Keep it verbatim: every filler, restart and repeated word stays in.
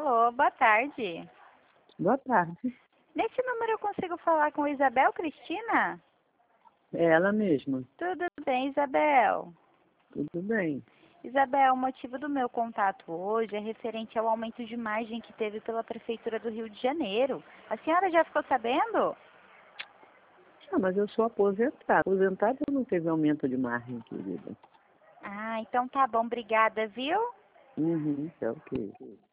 Alô, boa tarde. Boa tarde. Nesse número eu consigo falar com Isabel Cristina? É ela mesma. Tudo bem, Isabel? Tudo bem. Isabel, o motivo do meu contato hoje é referente ao aumento de margem que teve pela Prefeitura do Rio de Janeiro. A senhora já ficou sabendo? Ah, mas eu sou aposentada. Aposentada não teve aumento de margem, querida. Ah, então tá bom, obrigada, viu? Uhum, tá ok.